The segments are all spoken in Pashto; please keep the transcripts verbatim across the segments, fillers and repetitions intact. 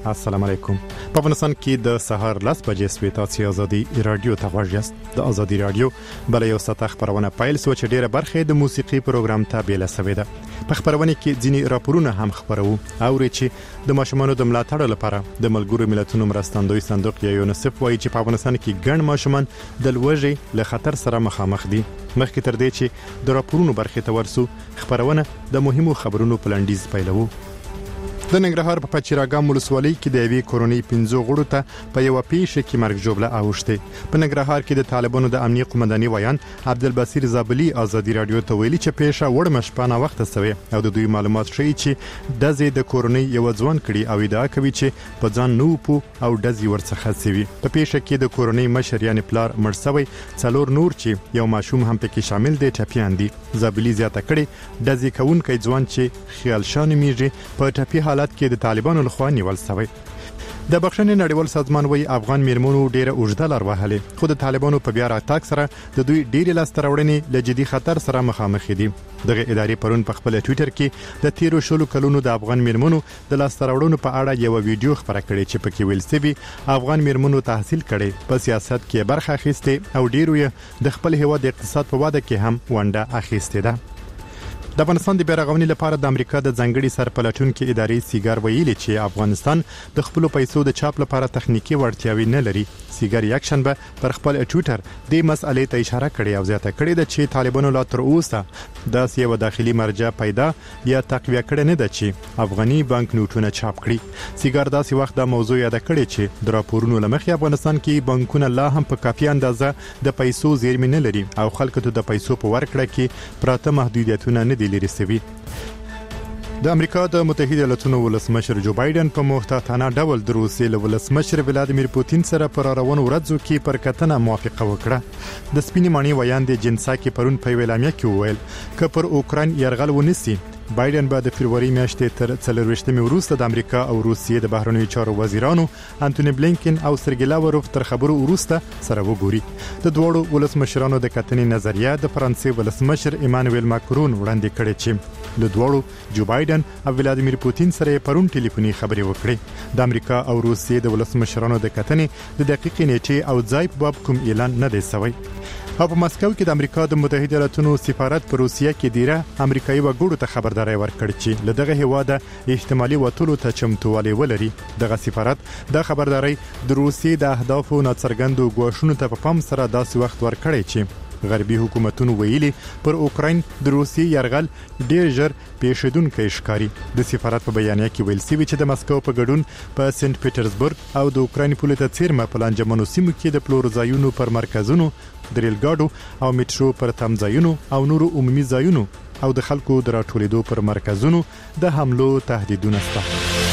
السلام علیکم. په افغانستان کې د سهار لس بجې سوي تاسو ازادي رادیو ته غواړئ. د ازادي رادیو بل یو ساعت خبرونه پایل سو چې ډیره برخه د موسیقي پروګرام ته بیل سوي ده. په خبرونه کې ځینی راپورونه هم خبرو او چې د ماشومانو د ملاتړ لپاره د ملګرو ملتونو مرستندوی صندوق یا یونیسف وایي چې په افغانستان کې ګڼ ماشومان د لوږې له خطر سره مخامخ دي. مخکې تر دې چې د راپورونو برخه ته ورسو خبرونه د مهمو خبرونو پلانډیز پیلوو. د ننګرهار په پچیراګام ولسوالۍ کې د یوې کورونی پنځو غړو ته په یو پیښه کې مرګ جوړه اوښته. په ننګرهار کې د طالبانو د امنیت قومنداني ویان عبدالبصیر زابلی ازادي رادیو ته ویلي چې پیښه وړ مشپانه وخت سوي او د دوی معلومات ښیي چې د زی د کورونی یو ځوان کړي او ادعا کوي چې په ځان نو پو او د زی ورڅخه سوي. په پیښه کې د کورونی مشر یعنی پلار مرسوي څلور نور چې یو ماشوم هم پکې شامل دي ټپيان دي. زابلی زیاته کړي د زی کونکي ځوان چې خیال شان میږي په ټپي حالت کې د طالبانو لخوا نیول شوی. د بخښنې نړیوال سازمان وایي افغان میرمنو ډیره اوږده لار وهلې خو د طالبانو په بیا راتګ سره د دوی ډیره لاستراوړنې له جدي خطر سره مخامخ دي. دغه ادارې پرون په خپل ټوئیټر کې د تیرو شلو کلونو د افغان میرمنو د لاستراوړنو په اړه یو ویډیو خبره کړې چې پکې ویل شوی افغان میرمنو تحصیل کړي، په سیاست کې برخه اخیسته او ډیرو د خپل هیواد د اقتصاد په واده کې هم ونډه اخیسته ده. د افغانستان د بیرغونی لپاره د امریکا د ځنګړي سرپلټونکو ادارې سیګار ویلي چې افغانستان د خپل پیسو د چاپ لپاره تخنیکی وړتیاوې نه لري. سیګار یک شنبه پر خپل ټوئیټر د مسالې ته اشاره کړې او زیاته کړې ده چې طالبانو لا تر اوسه د یو داخلي مرجع پیدا یا تقویه کړې نه ده چې افغاني بانک نوټونه چاپ کړي. سیګار داسې وخت د موضوع یاد کړې چې د راپورونو لمخې افغانستان کې بانکونه لا هم په کافي اندازه د پیسو زیرمې نه لري او خلکو ته د پیسو په ورکړه کې پراته محدودیتونه نه دي لري سوي. د امریکا د متحده ایالاتونو ولسمشر جو بایدن په محتاطانه ډول د روسیې له ولسمشر ولادیمیر پوتین سره پر روانو ورځو کې پر کتنه موافقه وکړه. د سپینې مانی ویان د جنسا کې پرون په ویلامیا کې وویل ک پر اوکران يرغل ونیسي. بایدن به د فروری میاشتې تر څلرويشتمې وروسته د امریکا او روسیې د بهرنیو چارو وزیرانو انټونی بلینکن او سرګی لاوروف تر خبرو وروسته سره وګوري. د دوړو ولسمشرانو د کتنې نظریه د فرانسې ولسمشر ایمانوئل ماکرون وړاندې کړې چې د دوړو جو بایدن او ولادیمیر پوتین سره پرون ټلیفوني خبرې وکړې. د امریکا او روسیې د ولسمشرانو د کتنې د دقیقې نیټې او ځای په باب کوم اعلان نه دی شوی. او په مسکو کې د امریکا د متحده ایالاتونو سفارت په روسیه کې دیره امریکایي وګړو ته خبرداري ورکړه چې له دغه هواده احتمالي وټولو ته چمتووالی ولري. دغه سفارت د خبرداري د روسیې د اهدافو ناڅرګندو غوښتنو ته په پام سره داسې وخت ورکړی چې غربي حکومتونو ویلي پر اوکراین د روسیې يرغل ډیر ژر پیښیدونکي ښکاری. د سفارت په بیانیه کې ویل شوی چې د مسکو په ګډون په سنت پیټرزبورګ او د اوکراین په لته څیرمه پلانجمنو سیمو کې د پلورځایونو پر مرکزونو د ریل ګاډو او میټرو پر تمځایونو او نورو عمومي ځایونو او د خلکو د راټولېدو پر مرکزونو د حملو تهدیدونه شته.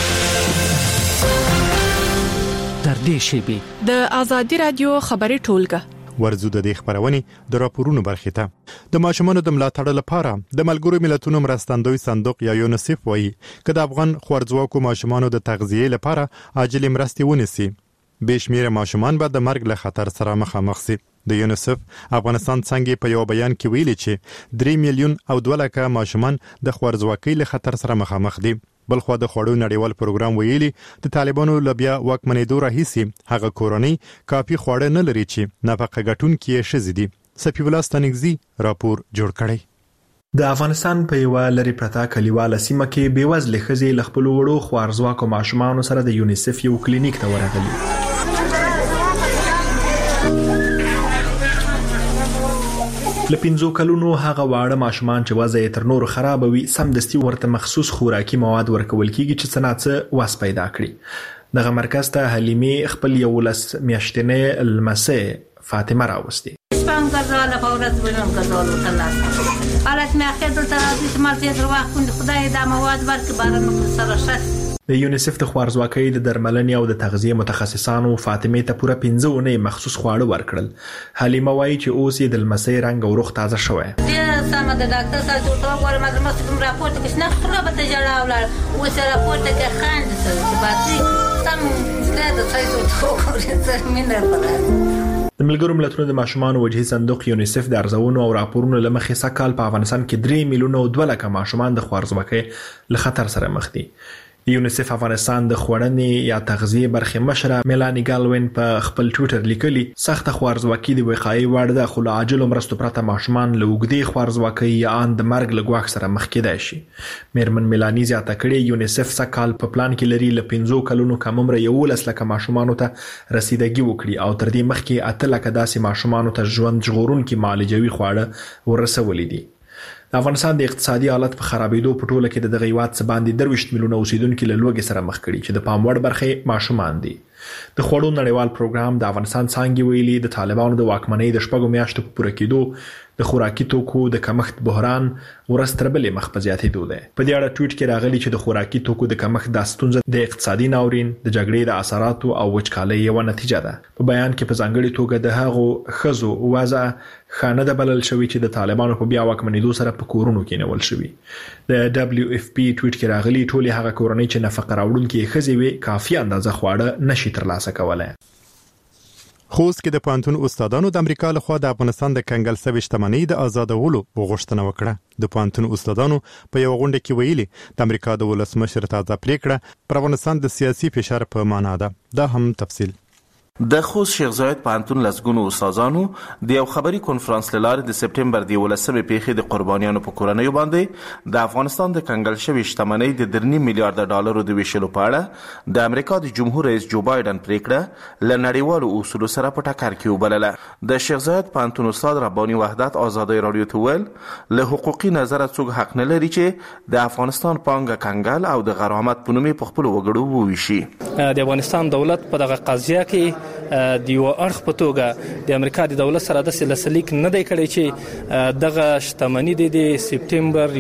تر دې شی د ازادي رادیو خبري ټولګه ورزو د دې خبرونه د راپورونو برخه ته د ماشومانو د ملاتړ لپاره د ملګرو ملتونو مرستندوی صندوق یا یونیسف وایي چې د افغان خوارځواکو ماشومانو د تغذیه لپاره عاجل مرستې ونیسي. بشمیره ماشومان به د مرګ له خطر سره مخامخ شي. د یونیسف افغانستان څنګه په یو بیان کې ویلي چې درې میلیون او دوه لکه ماشومان د خوارځواکۍ له خطر سره مخامخ دي. بلخو د خوړو نړیوال پروګرام ویلي د طالبانو لبیا واکمنېدو راهیسي هغه کورونی کافي خوړه نه لري چې نفقه ګټونکي یې شزيدي. سفی الله ستنګزي راپور جوړ کړی. د افغانستان په یو لری پرتا کلیواله سیمه کې بیوزله خزي لخپل وړو خوارځواکو ماشومان سره د یونیسف یو کلینیک ته ورغلي. لپینځو کلونو هغه واړه ماشومان چې وضع تر نور خراب وي سمدستي ورته مخصوص خوراکي مواد ورکول کیږي چې صنعت واس پیدا کړي. دغه مرکز ته حلیمه خپل یو لس میاشتنه المسه فاطمه راوستي. شپږ غزاله پورت ولوم غزاله تناس حالت مې اخر دلته راځي چې مال تیر وخت خدای دا مواد ورک بارنه سره شت. د یونیسف د خوارځواکۍ د درملنې او د تغذیه متخصصانو فاطمه ته پوره پنځه ونې مخصوص خواړه ورکړل. حلیمه وایي چې اوس یې د لمسۍ رنګ او روغ تازه شوی. ډېر سمه د ډاکټر سره ټول غواړم چې مې کوم راپورټ کې نه خره به ته جړا ولاړ اوس راپورټ کې خاند سره چې باندې سم زړه د څه څه کوي مینه پره. د ملګرو ملتونو د ماشومان وجهي صندوق یونیسف د ارزونو او راپورونو لمخې سکهال په افغانستان کې درې میلیونه او دوه لکه ماشومان د خوارځواکۍ له خطر سره مخ دي. یونیسف افغانستان د خوړنې یا تغذیه برخې مشره میلانی ګالوین په خپل ټویټر لیکلي سخت خوارزواکي د وقایي وړ د خو له عاجلو مرستو پرته ماشومان له اوږدې خوارزواکۍ یا ان د مرګ له ګواښ سره مخ کېدای شي. میرمن میلانی زیاته کړې یونیسف سکهال په پلان کې لري له پنځو کلونو کم عمره یولس لکه ماشومانو ته رسیدګي وکړي او تر دې مخکې اته لکه داسې ماشومانو ته ژوند ژغورونکي معالجوي خواړه ورسولي دي. د افغانستان د اقتصادي حالت په خرابېدو په ټوله کې د دغه هیواد څخه باندې درویشت میلیونه اوسیدونکو له لوږې سره مخ کړي چې د پام وړ برخې ماشومان دي. د خوړو نړیوال پروګرام د افغانستان څانګې ویلي د طالبانو د واکمنۍ د شپږو میاشتو په پوره کېدو د خوراکي توکو د کمښت بحران ورځ تر بلې مخ په زیاتېدو دی. په دې اړه ټویټ کې راغلی چې د خوراکي توکو د کمښت د ستونزه د اقتصادي ناورین د جګړې د اثراتو او وچکالۍ یوه نتیجه ده. په بیان کې په ځانګړي توګه د هغو ښځو وضع خانه ده بلل شوی چې د طالبانو په بیا واکمنېدو سره په کورونو کې نیول شوي. د دبليو اف پی ټویټ کې راغلی ټولې هغه کورنۍ چې نفقه راوړونکې ښځې وي کافي اندازه خواړه نشي ترلاسه کولای. خوست کې د پوهنتون استادانو د امریکا لخوا د افغانستان د کنګل سوي شتمنۍ د آزادولو غوښتنه وکړه. د پوهنتون استادانو په یو غونډه کې ویلي د امریکا د ولسمشر تازه پریکړه پر افغانستان د سیاسي فشار په معنا ده. دا هم تفصیل. د خوست شیخ زاید پوهنتون لسګونو استادانو د یو خبري کنفرانس لاره د سپټمبر د ولسمې پیښې د قربانیانو په کورنیو باندې د افغانستان د کنګل شوي شتمنۍ د درنی میلیارډ ډالرو د ویشلو په اړه د امریکا د جمهور رئیس جو بایدن پریکړه ل نړیوالو اصولو سره په ټکر کې وبلله. د شیخ زاید پوهنتون استاد رباني وحدت آزادۍ رادیو ته ویل له حقوقي نظر څوک حق نه لري چې د افغانستان پانګه کنګل او د غرامت په نوم په خپل وګړو وویشي. د افغانستان دولت په دغه قضیه کې د یو اړخ په توګه د امریکا د دولت سره د سلسلیک نه دی کړی چې دغه شتمنۍ د سپټمبر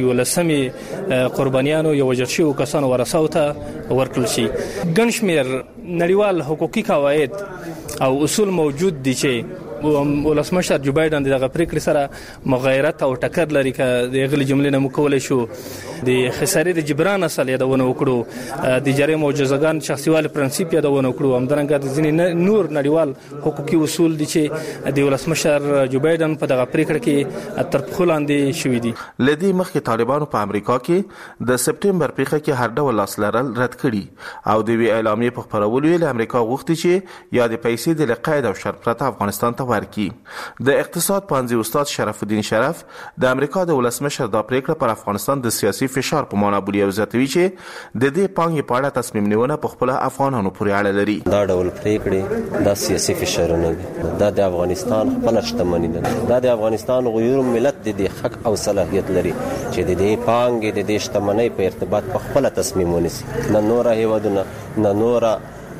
یولسمې قربانیانو یو وژل شویو کسانو ورثو ته ورکړل شي. ګڼ شمېر نړیوال حقوقي قواعد او اصول موجود دي چې ولسمشر جو بایدن دغه پریکړې سره مغایرت او ټکر لري. که د غلي جملې نه مکولای شو د خسارې د جبران اصل یادونه وکړو، د جرم او جزاګان شخصیوال پرنسيپ یادونه وکړو، همدارنګه د ځینې نور نړیوال حقوقي اصول دي چې د ولسمشر جو بایدن په دغه پریکړه کې تر پښو لاندې شوي دي. لدی مخکې طالبانو په امریکا کې د سپټمبر پیښه کې هر ډول لاس لرل رد کړي او د وی اعلامیې په خبرولو له امریکا غوښتي چې یا د پیسې د لقید او شرط پرته افغانستان ته ورکی. د اقتصاد پوهنځي استاد شرف الدین شرف د امریکا د ولسمشر دا پریکړه پر افغانستان د سیاسي فشار په معنا بولي او زیاتوي چې د دې پانګې په اړه تصمیم نیونه په خپل افغانانو پورې اړه لري. دا ډول پریکړې د سیاسي فشارونه دي، دا د افغانستان خپل شتمنۍ ده، دا د افغانستان غیر ملت د حق او صلاحیت لري چې د دې پانګې د دې شتمنۍ په ارتباط په خپل تصمیم ونیسي. نه نور هیوادونه، نه نور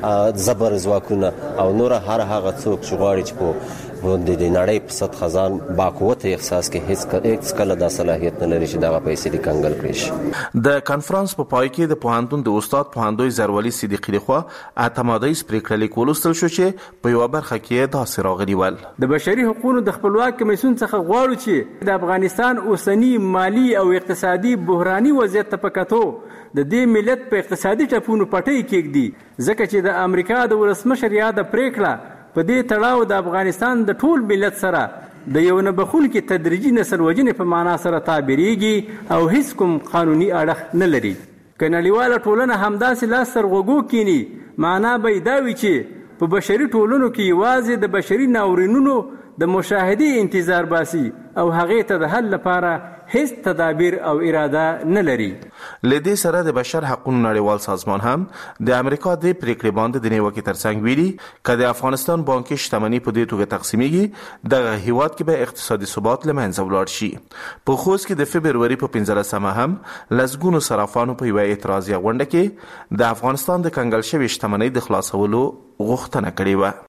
زبر ځواکونه او نور هر هغه څوک چې غواړي چې په د نړۍ په صد خزان باقوت احساس کې هیڅ هیڅ کله د صلاحیت نه لري چې دا پیسې د کنګل کړي شي. د کانفرنس په پای کې د پوهنتون د استاد پوهندوی زروالي صدیقی لخوا اعتمادیز پریکړه لیک ولوستل شو چې په یو برخه کې داسې راغلي ول: د بشري حقوقو د خپلواک کمیسیون څخه غواړو چې د افغانستان اوسنی مالی او اقتصادي بحراني وضعیت ته پکاتو د دې ملت په اقتصادي ټپونو پټي کېږدي، ځکه چې د امریکا د ولسمشر یاد پریکړه په دې تړاو د افغانستان د ټول ملت سره د یو نه بخونکي تدریجي نسل وژنې په معنا سره تعبیریږي او هیڅ کوم قانوني اړخ نه لري. که نړیواله ټولنه همداسې لاس تر غوږو کینی، معنا به دا وي چې په بشري ټولنو کې یوازې د بشري ناورینونو د مشاهدې انتظار باسي او هغې ته د حل لپاره هیڅ تدابیر او اراده نه لري. لدې سره د بشر حقوقو نړیوال سازمان هم د امریکا د پریکړې باندې د نیوکې ترڅنګ ویلي چې د افغانستان بانکي شتمنۍ په دې توګه تقسیمېږي دغه هیواد کې به اقتصادي ثبات له منځه ولاړ شي. په خوست کې د فبروري په پنځلسمه هم لسګونو صرافانو په یوه اعتراضي غونډه کې د افغانستان د کنګل شوي شتمنۍ د خلاصولو غوښتنه کړې وه.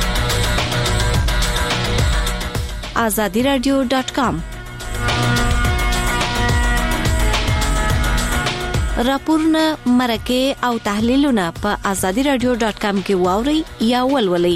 آزادی رادیو ډاٹ کام راپورونه، مرکې او تحلیلونه په آزادی رادیو ډاٹ کام کې واورئ یا ولولئ.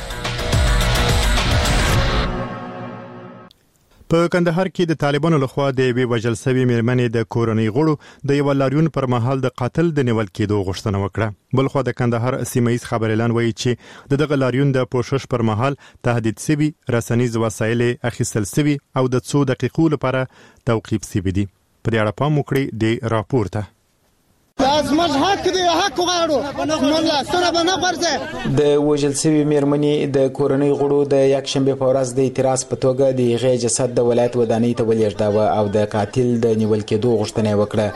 په کندهار کې د طالبانو لخوا د یوې وژل شوې میرمنې د کورنۍ غړو د یو لاریون پر مهال د قاتل د نیول کېدو غوښتنه وکړه. بلخوا د کندهار سیمه‌یز خبريالان وایي چې د دغه لاریون د پوښښ پر مهال تهدید شوی، رسنیز وسایل اخیستل شوی او د څو دقیقو لپاره توقیف شوی دي. په دې اړه پام وکړئ د راپور ته. زموږ حق دی، حق غواړو، نو لاسونه به نه غورځي. د وژل شوي میرمنې د کورنۍ غړو د یکشنبې په ورځ د اعتراض په توګه د هغې جسد د ولایت ودانۍ ته ولېږداوه او د قاتل د نیول کېدو غوښتنه یې وکړه.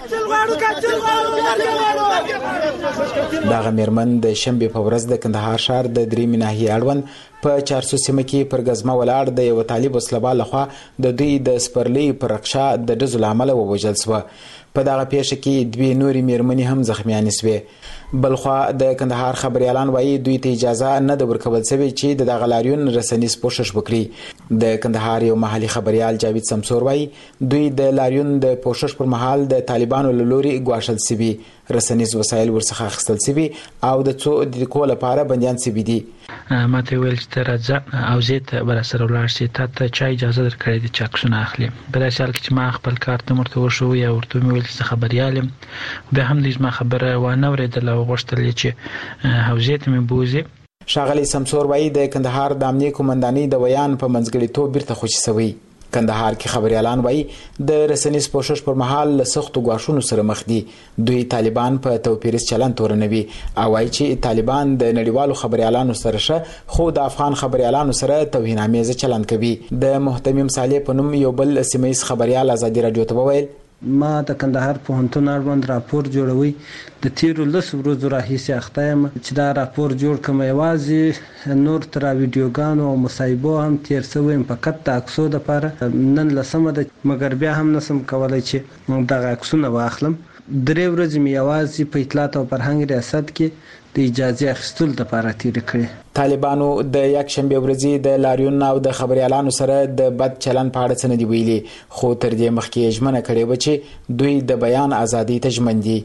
دغه میرمن د شنبې په ورځ د کندهار ښار د درېیمې ناحیې اړوند په چارسو سیمه کې پر ګزمه ولاړ د یو طالب وسلوال لخوا د دوی د سپرلۍ پر رقشه د ډزو له امله ووژل شوه. په دغه پیښه کې دوی نورې میرمنې هم زخمیانې شوې. بلخوا د کندهار خبريالان وایي دوی ته اجازه نه ده ورکول شوې چې د دغه لاریون رسنیز پوښښ وکړي. د کندهار یو محلي خبريال جاوید سمسور وایي دوی د لاریون د پوښښ پر مهال د طالبانو له لوري ګواښل شوي، رسنیز وسایل ورڅخه اخیستل شوي او د څو دقیقو لپاره بندیان شوي دي. ما ته ویل چې ته راځه او زه ته بل سره ولاړ شې، تا ته چا اجازه درکړې ده چې عکسونه اخلي؟ په داسې حال کې چې ما خپل کار ته ورته وشو یا ورته مې ویل چې خبريال یم، بیا هم دوی زما خبره وانه اورېدله او غوښتل یې چې حوزې ته مې بوځي. ښاغلی سمسور وایي د کندهار د امنیې قومندانۍ د ویان په منځګړیتوب بیرته خوشي شوی. کندهار کې خبريالان وایي د رسنیز پوښښ پر مهال له سختو ګواښونو سره مخ دي. دوی طالبان په توپیریز چلند تورنوي او وایي چې طالبان د نړیوالو خبريالانو سره ښه خو د افغان خبريالانو سره توهینامیز چلند کوي. د محتمم صالح په نوم یو بل سیمه‌یز خبريال ازادي رادیو ته وویل ما د کندهار پوهنتون اړوند راپور جوړوي، د تیرو لس ورځو راهیسې اخته یم چې دا راپور جوړ کړم. یوازې نور تر ویډیوګانو او مصاحبو هم تیر شوی یم فقط د عکسو دپاره. نن لسمه ده مګر بیا هم نسم کولی چې دغه عکسونه واخلم. درې ورځې مې یوازې په اطلاعات او فرهنګ ریاست کې د اجازه اخیستلو لپاره تیرې کړې. طالبانو د یکشنبې ورځې د لاریون او د خبريالانو سره د بد چلند په اړه څه نه دي ویلي، خو تر دې مخکې ژمنه کړې وه چې دوی د بیان ازادۍ ته ژمن دي.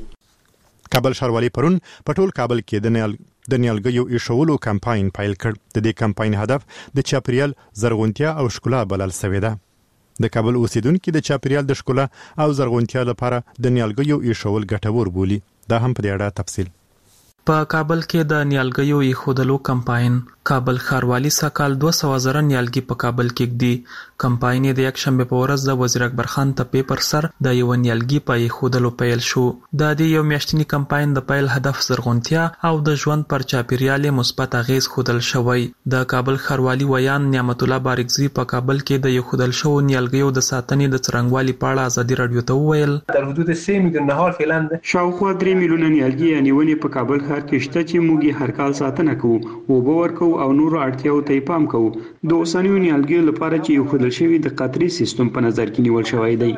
کابل ښاروالي پرون په ټول کابل کې د نیال د نیالګیو ایښولو کمپاین پیل کړ. د دې کمپاین هدف د چاپیریال زرغونتیا او ښکلا بلل شوې ده. د کابل اوسیدونکو د چاپیریال د ښکلا او زرغونتیا لپاره د نیالګیو ایښول ګټور بولي. دا هم په دې اړه تفصیل. په کابل کې د نیالګیو ایښودلو کمپاین کابل ښاروالي سکهال دوه سوه زره نیالګي په کابل کې ږدي. کمپاین د یکشنبې په ورځ د وزیر اکبر خان تپې پر سر د یو نیالګي په ایښودلو پیل شو. د دې یو میاشتني کمپاین د پیل هدف زرغونتیا او د ژوند پر چاپیریال مثبت اغیز ښودل شوی. د کابل ښاروالي ویان نعمت الله بارکزي په کابل کې د ایښودل شوو نیالګیو د ساتنې د څرنګوالي په اړه ازادي رادیو ته وویل در حدود سه میلیون نهال فعلا شاوخوا درې میلیونه نیالګي یا نیونې په کابل ښار کې شته چې موږ هر کال ساتنه کوو، اوبه ورکوو او نورو اړتیاو ته پام کوو. د اوسنیو نیالګیو لپاره چې ایښودل شوي د قطري سیستم په نظر کې نیول شوی دی.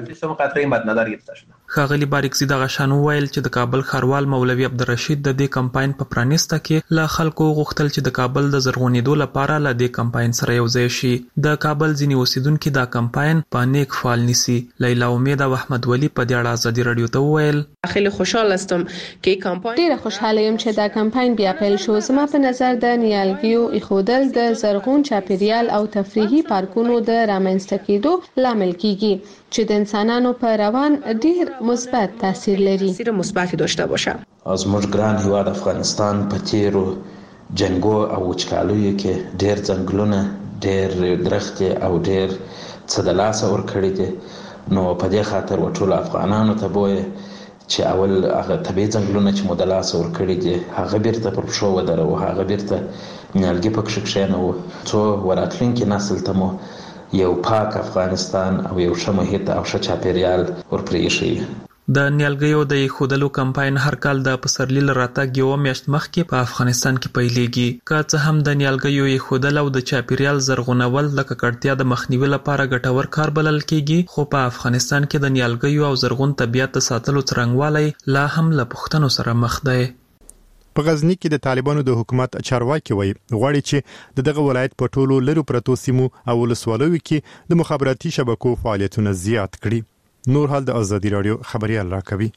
ښاغلي بارکزي دغه شان وویل چې د کابل ښاروال مولوي عبدالرشید د دې کمپاین په پرانیسته کې له خلکو غوښتل چې د کابل د زرغونېدو لپاره له دې کمپاین سره یو ځای شي. د کابل ځینې اوسیدونکي دا کمپاین په نیک فعال نیسي. لیلا امید او احمد ولی په دې اړه ازادي رادیو ته وویل خیلی خوشحال هستم که کمپاین ډیره خوشحاله یم چې دا کمپاین بیا پیل شو. زما په نظر د نیالګیو ایښودل د زرغون چاپیریال او تفریحي پارکونو د رامنځته کېدو لامل کیږي چې د انسانانو په روان ډیر مثبت تاثیر لري. تاثیر مثبت داشته باشه. از موږ ګران هیواد افغانستان په تیرو جنگو او وچکالیو کې ډیر ځنګلونه، ډیر درختې او ډیر څه د لاسه ورکړي دي. نو په دې خاطر ټول افغانانو ته بوی چې اول هغه طبیعي ځنګلونه چې مو د لاسه ورکړي دي هغه بیرته پر پښو ودروو، هغه بیرته نیالګي پکښې کښېنوو څو وراتلونکي نسل ته مو یو پاک افغانستان او یو ښه محیط او ښه چاپیریال ورپرېښیي. د نیالګیو د ایښودلو کمپاین هر کال د پسرلي له راتګ یوه میاشت مخکې په افغانستان کې پیلېږي. که څه هم د نیالګیو ایښودل او د چاپیریال زرغونول د ککړتیا د مخنیوي لپاره ګټور کار بلل کېږي، خو په افغانستان کې د نیالګیو او زرغون طبیعت د ساتلو څرنګوالی لا هم له پوښتنو سره مخ دی. په غزني کې د طالبانو د حکومت چارواکي وایي غواړي چې د دغه ولایت په ټولو لرو پرتو سیمو او ولسوالیو کې د مخابراتي شبکو فعالیتونه زیات کړي. نور حال د ازادي رادیو خبريال راکوي.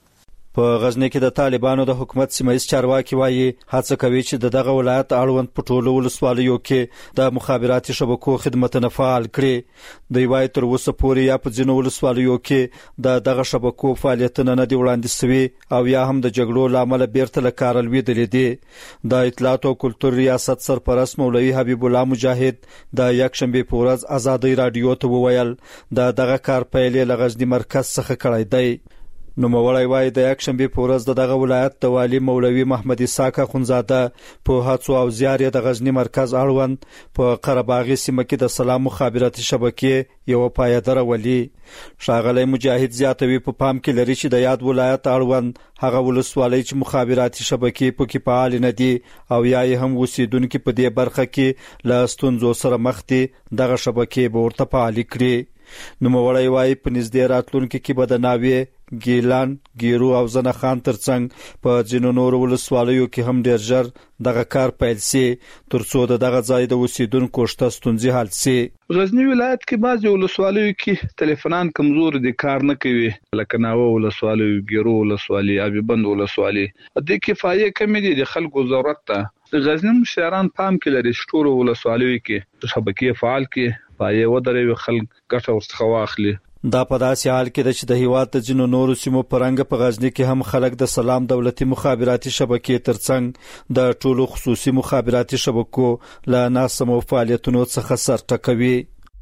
په غزني کې د طالبانو د حکومت سیمه‌یز چارواکي وایي هڅه کوي چې د دغه ولایت اړوند په ټولو ولسوالیو کې د مخابراتي شبکو خدمتونه فعال کړي. دوی وایي تر اوسه پورې یا په ځینو ولسوالیو کې د دغه شبکو فعالیتونه نه دي وړاندې شوي او یا هم د جګړو له امله بیرته له کاره لوېدلي دي. د اطلاعات او کلتور ریاست سرپرست مولوي حبیب الله مجاهد د یکشنبې په ورځ ازادي رادیو ته وویل د دغه کار پیل له غزني مرکز څخه کړی دی. نو مولای وای د یک شنبه په ورځ دغه ولایت د والی مولوي محمد اسحاق خونزاده په هڅو او زیار د غزنی مرکز اړوند په قرهباغي سیمه کې د سلام مخابراتي شبکې یو پایدار ولی شاغلی مجاهد زیاتوي په پام کې لري چې د یاد ولایت اړوند هغه ولسوالۍ چې مخابراتي شبکې پکې فعال نه دي او یا هم اوسیدونکو په دې برخه کې له ستونزو سره مخ دي دغه شبکې به ورته فعال کړي. نو مولای وای په نږدې راتلونکو کې به د ناوې ګیلان ګیرو او زنه خان ترڅنګ په ځینو نورو ولسوالیو کې هم ډیر ژر دغه کار پیل سي ترڅو دغه ځای د اوسیدونکو شته ستونزې حل سي. غزنی ولایت کې بعضی ولسوالیو کې ټلیفونان کمزور دي کار نه کوي لکه ناوه ولسوالي ګیرو ولسوالي ابيبند ولسوالي د کفایه کمی دي د خلکو ضرورت ته غزنی مشران پام کې لري شټورو ولسوالیو کې شبکې فعال کې پایې ودرې خلک ګټه ورڅخه واخلي. دا په داسې حال کې چې د هیواد د جنو نورو سیمو پرنګ په غزنی کې هم خلک د سلام دولتي مخابراتي شبکې ترڅنګ د ټولو خصوصي مخابراتي شبکو له ناسمو فعالیتونو څخه سر ټکوي.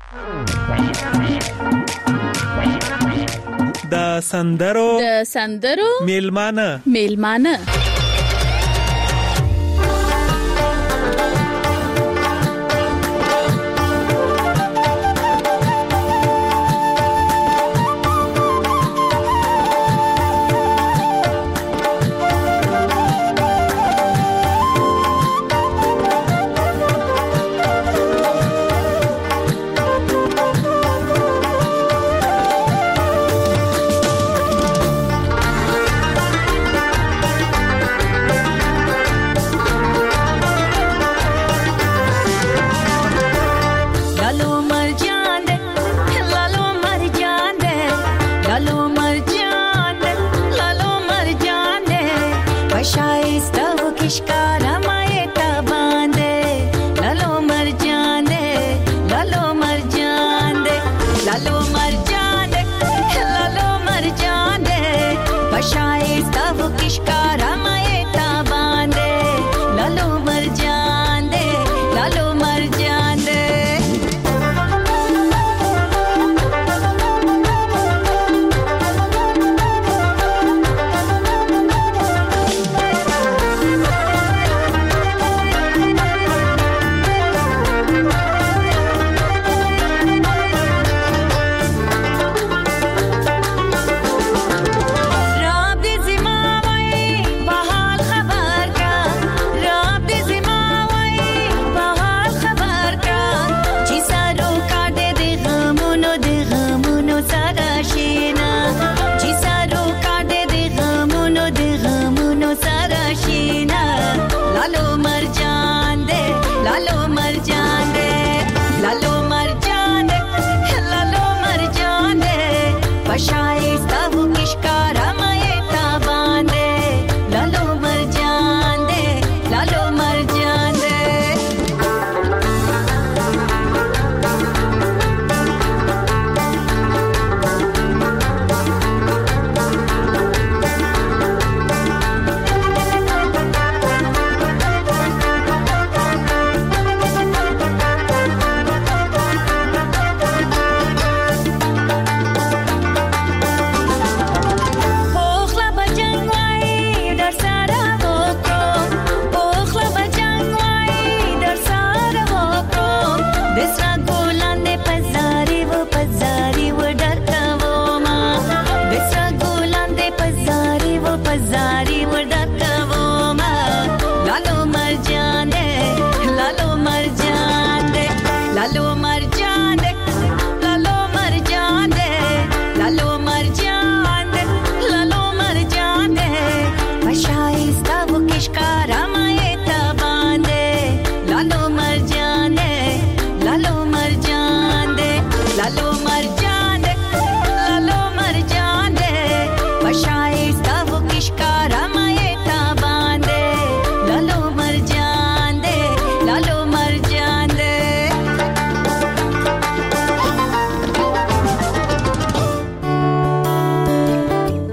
د سندرو د سندرو میلمانه میلمانه Rabbi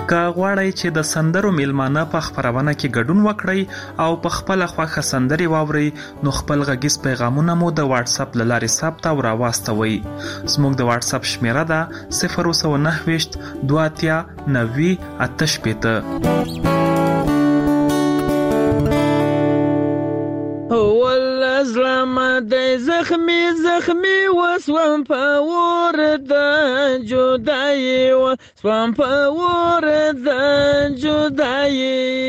که غواړئ چې د سندرو میلمانه په خپرونه کې ګډون وکړئ او په خپل خوښه سندرې واورئ نو خپل غږیز پیغامونه مو د واتس اپ له لارې ثبت او راواستوئ. زموږ د واتس اپ شمیره ده صفر اووه نهه ویشت دوه اتیا نوي اته شپېته. زلمه د زخمی زخمی وسوم په ور د جدای وسوم په ور د جدای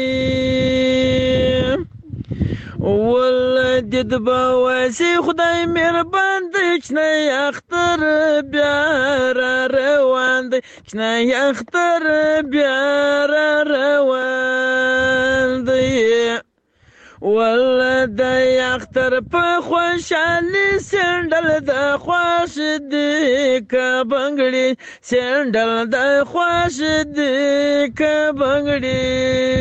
ولدید بواسي خدای مهربان دی چنه اختر بیا را روان دی چنه اختر بیا را روان دی ولد اختر په خوشالي سندل د خوش دی ک بنگړي سندل د خوش دی ک بنگړي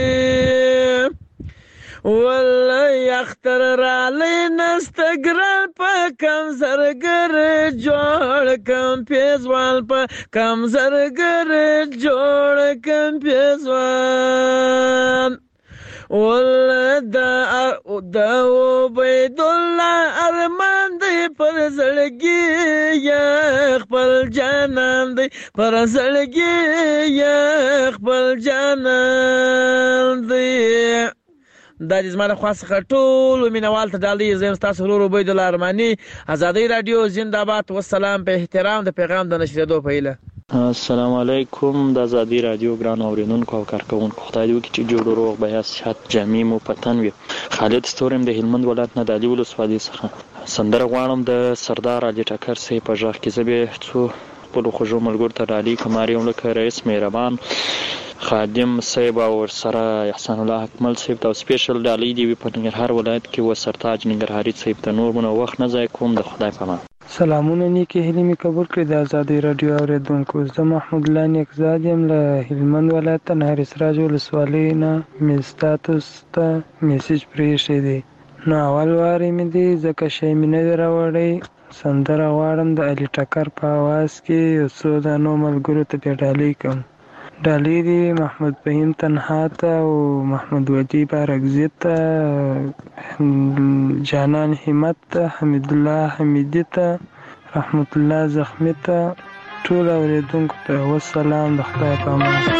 ولای اختر را لینستګرال په کم زرګر جوړ کم پیزوال په کم زرګر جوړ کم پیزوال ولد د عبید الله ارمان دی پر زړګي یا خپل جانان دی پر زړګي یا خپل جانان دی. دا د زما د خوا څخه ټولو مینوال ته ډالۍ زه یم ستاسو ورور عبید الله ارماني. ازادۍ راډیو زنده‌باد. والسلام. په احترام د پیغام د نشریدو په هیله. السلام علیکم. د ازادي رادیو ګران اوریدونکو او کارکونکو خدای دې وکړي چې جوړ روغ به صحت جامع مو پتن وي. خالد ستورم د هلمند ولایت نه د علي ولسوالۍ څخه سندره غواړم د سردار علي ټکر صاحب په غږ کې. زه به څو خپلو خوږو ملګرو ته ډالۍ کوم یم لکه رئیس مهربان خادم صاحب او ورسره احسان الله اکمل صاحب ته سپیشل ډالۍ دی په ننګرهار ولایت کې و سرتاج ننګرهاري صاحب ته. نور مونږ وخت نه ضایع کوم. د خدای په امان. سلامونه نیکی هیلې مې قبول کړې د ازادۍ راډیو اوریدونکو. زه محمود الله نیکزاد یم له هلمند ولایت نهر سراج ولسوالۍ نه مې ستاسو ته میسج پرېښی دی. نو اول وارې مې دی ځکه شی مې نه دی راوړی. سندره غواړم د علي ټکر په اواز کې یو څو دانو ملګرو ته پې ډالۍ کوم. ډالۍ دی محمود فهیم تنها ته او محمود ودی بارکزي ته، جانان همت ته، حمید الله حمیدي ته، رحمت الله زخمی ته، ټول اوریدونکو ته والسلام. د خدای په امان.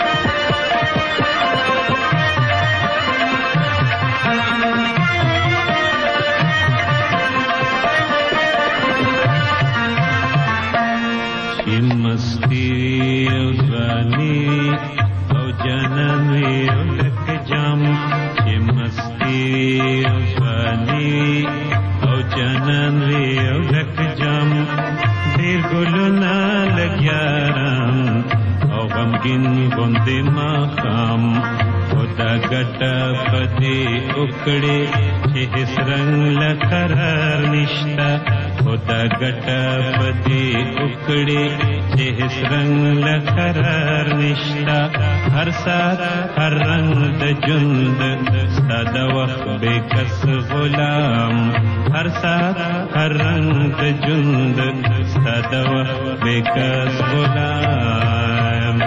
کړي چې هیڅ رنگ لقرار نشتا خدا ګټه پدې وکړي چې هیڅ رنگ لقرار نشتا هر سات هر رنگ د ژوند ستاد وخت به کس غلام هر سات هر رنگ د ژوند ستاد وخت به کس غلام.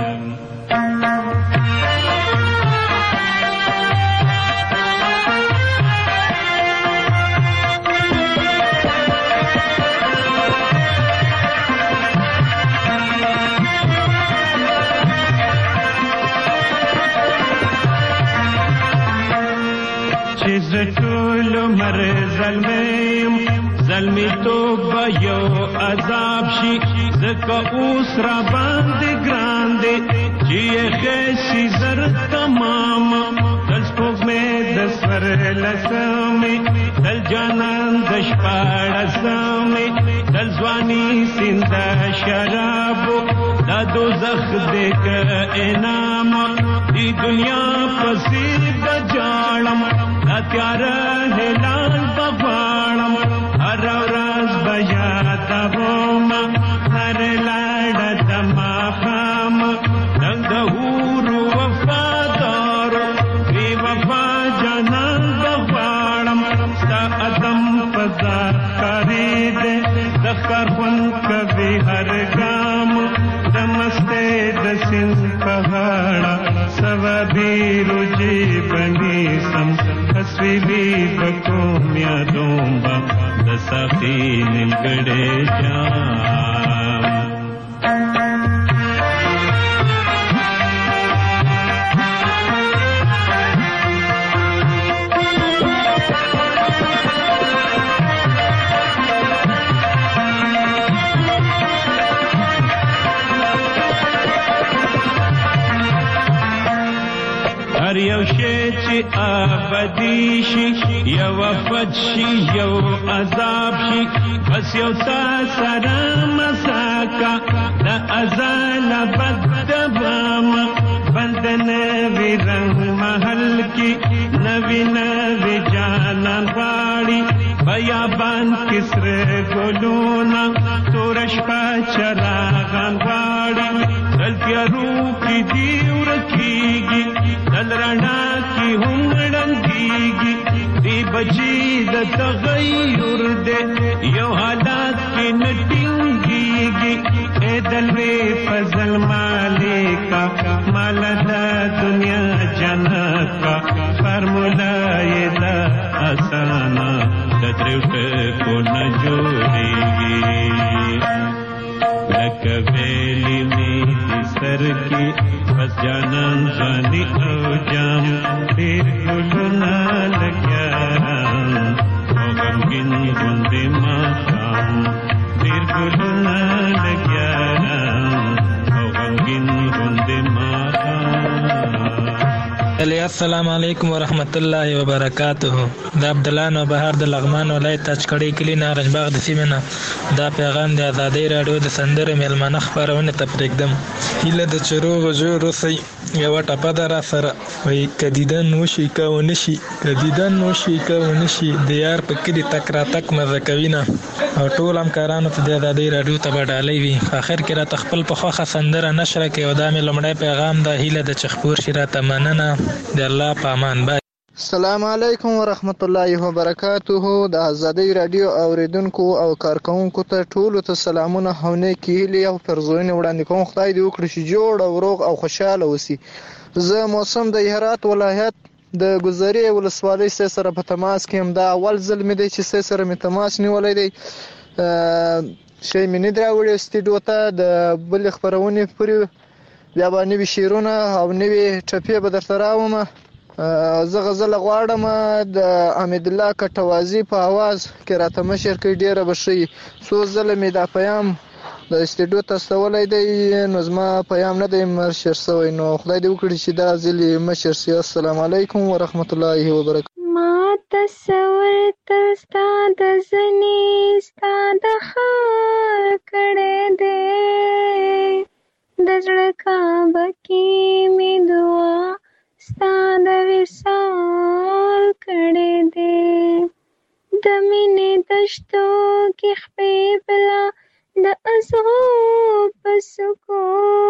ټول مر ظلمیم ظلمی توبه یو عذاب شي زکه اوس را باندې ګران دی چې خېشي زر تمام دل سپوږمۍ د سر لسمې دل جانان د شپاړسمې دل ځواني سیند شرابو دا دوزخ دې که انعام دی دنیا پسې د جاړم تیارا هلال بغوانم هر ورځ بیا تاوم هر لاړه دما خام دنګ هورو وفادار وی وفا جانان بغوانم ستا ادم پزا کاری دے دخر خون کبھی ہر گام دمستے دسن پہاڑا دې نیمګړی جام هر یو شی چې ابدي شي یو وفات شي یو عذاب شي بس یو تا سره مساکا د ازل بد دبام بندن وی رنگ محل کی نوی نوی جانان واړي بیابان کسر ګلونا تورش پا چراغان واړي دلتیارو کی دیور کیږي دل رڼا کی هم ړنګيږي دی بچی د تغیر دې یو حالات کې نټینګيږي اے دل وی فضل مالکا مال د دنیا جنت کا فارمولا یې دا اسانا د درېټ کو نه جوړيږي لکه ویلی می سر کی بس جانان ځاني او جام ډېر ګلونه لګیارم او غمګین غوندې ماښام ډېر ګلونه لګیارم او غمګین غوندې ماښام. السلام علیکم ورحمت الله وبرکاته. د عبد الله نو بهر د لغمان ولایت تاجکړی کلی نارنجباغ د سیمه دا پیغام د آزادۍ رادیو د سندره میلمانه خبرونه تپریکدم هله د چروغ جوړ رسي یو ټپه در سره وای کدیدن وشي کا ونشي کدیدن وشي کا ونشي د یار پکې تک را تک مزه کوینا او ټول همکارانو ته د آزادۍ رادیو ته بدالې وي اخر کې را تخپل په خوخه سندره نشر کې او د لمړی پیغام د هله د چخپور شیرا تمننه د الله پامان بای. السلام علیکم ورحمت الله وبرکاته. د آزادۍ رادیو اوریدونکو او کارکونکو ته ټولو ته سلامونه او نیکی هیلې او پرزوینه وړاندې کوم. خدای دې وکړي چې جوړ او روغ او خوشاله اوسئ. زه موسم د هرات ولایت د ګذرې ولسوالۍ سره په تماس کې هم دا اول ځل مې دی چې سره مې تماس نیولای دی. شی مې نه دراوړی استډیو ته د بل خبرونه پوری بیا به نوي شعرونه او نوي ټپې به درته راوړم. زه غزل غواړم د حمید الله کټوازی په आवाज کې راته مشر کې ډیره بشي څو ځله مې دا پیام د استډیو ته استولای دی نو زما پیام نه دی مشر سوی نو خدای دې وکړي چې دا ځلې مشر سي. السلام علیکم ورحمت الله وبرکاته. ما تصور تستا د زنی ستا د خار کړه دې د زړه کعبه کې مې دعا ستا د وصال کړه دې د مینې دشتو کې خپې بلا د ازغو پسکو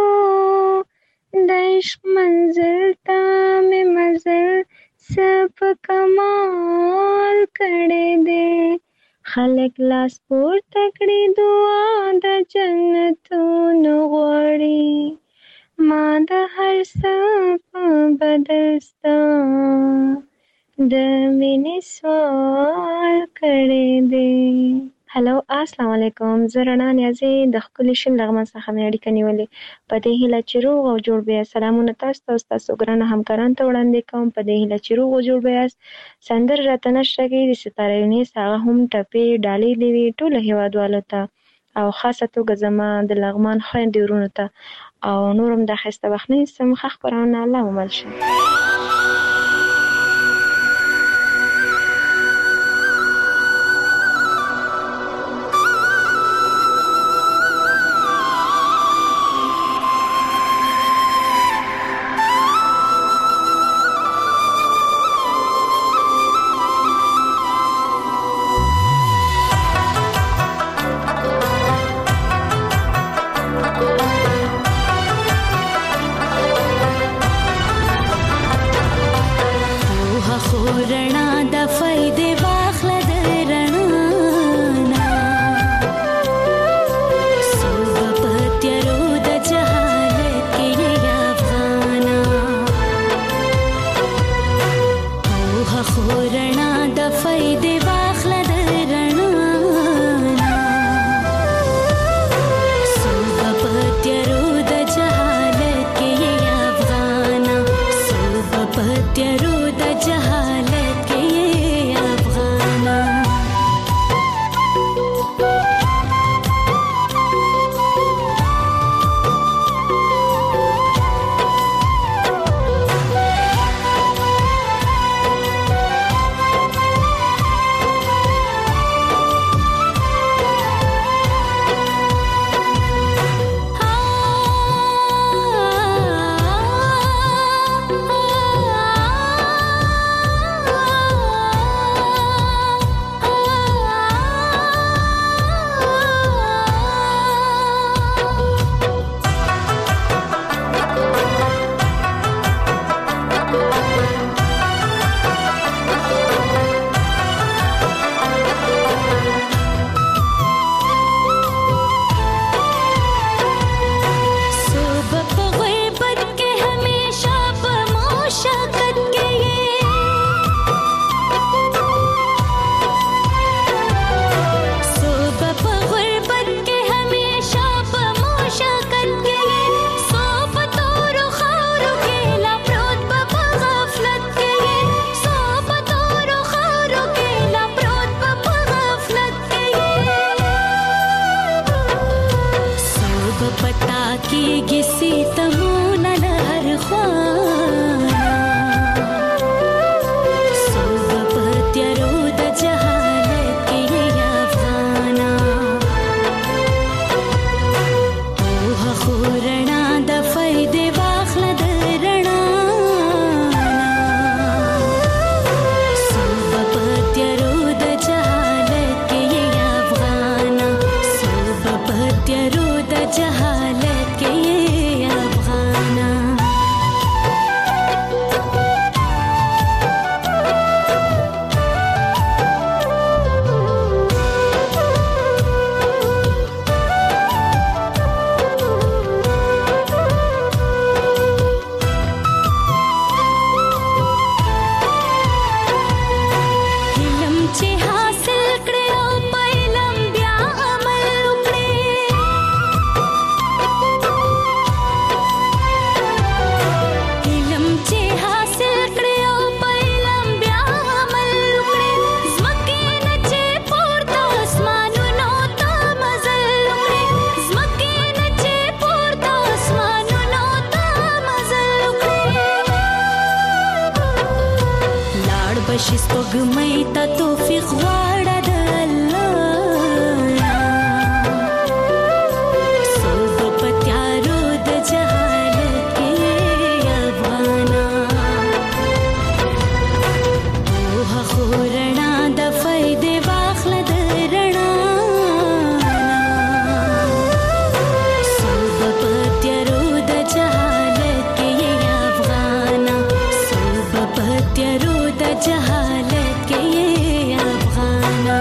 د عشق منزل تا مې مزل سپ کمال کړه دې خلک لاس پورته کړي دعا د جنتونو غواړي ما د هر څه په بدل ستا د مینې سوال کړی دی. هلو السلام علیکم. زه رڼا نیازي د ښکلي شین لغمان څخه مې اړیکه نیولې په دې هیله چې روغ او جوړ به یاست. سلامونه تاسو ته ستاسو ګرانه همکارانو ته وړاندې کوم په دې هیله چې روغ او جوړ به یاست. سندر راته نشته کې د ستاره یونیس هغه هم ټپې ډالۍ دی وي ټولو هیوادوالو ته او خاصه توګه زما د لغمان خویندې ورونو ته او نورم د ښایسته وخت نه ایستم. ښه خپرونه الله ومل شي. پتا کېږي ستمونه له هر خوا څوک په تیارو د جهالت کې یې افغانا پوهه خو رڼا د فایدې واخله د رڼا څوک په تیارو د جهالت کې یې افغانا څوک په تیارو د جهالت کې یې افغانا علم چې حاصل کړې او په علم بیا عمل وکړې علم چې حاصل کړې او په علم بیا عمل وکړې ځمکې نه چې پورته اسمانونو ته مزل وکړې ځمکې نه چې پورته اسمانونو ته مزل وکړې لاړ بشي سپوږمۍ ته توفیق غواړه د الله څوک په تیارو د جهالت کې افغانا پوهه خو رڼا د فایدې واخله د رڼا څوک په تیارو د جهالت کې افغانا څوک په تیارو د جهالت کې افغانا